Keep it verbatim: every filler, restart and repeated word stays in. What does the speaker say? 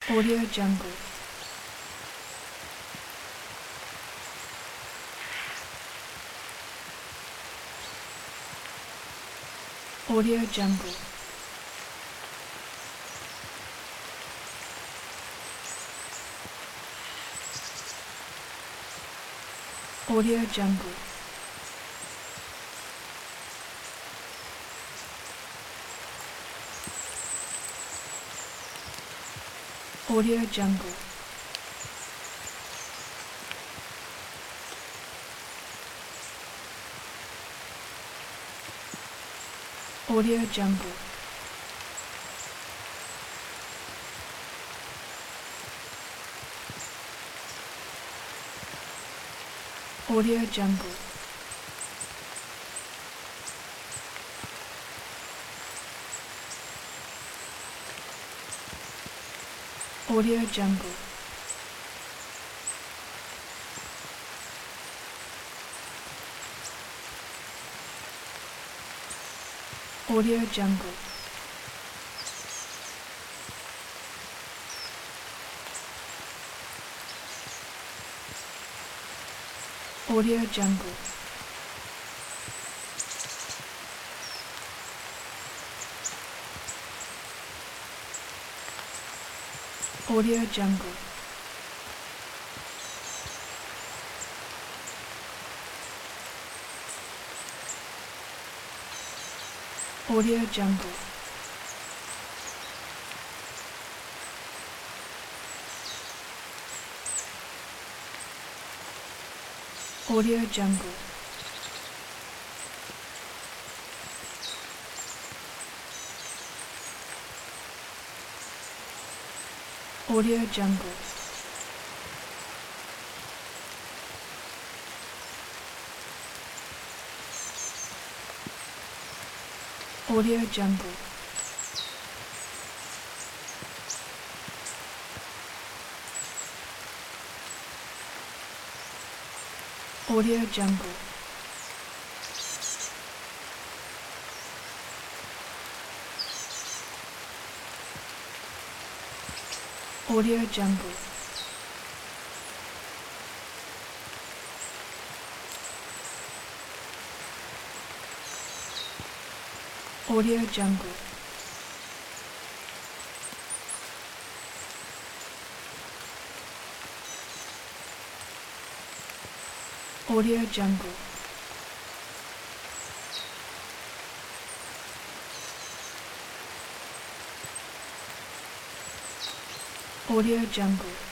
Audio Jungle. Audio Jungle. Audio Jungle. Audio Jungle. Audio Jungle. Audio Jungle. Audio Jungle. Audio Jungle. Audio Jungle. Audio Jungle. Audio Jungle. Audio Jungle. Audio Jungle. Audio Jungle. Audio Jungle. Audio Jungle. Audio Jungle. Audio Jungle. Audio Jungle.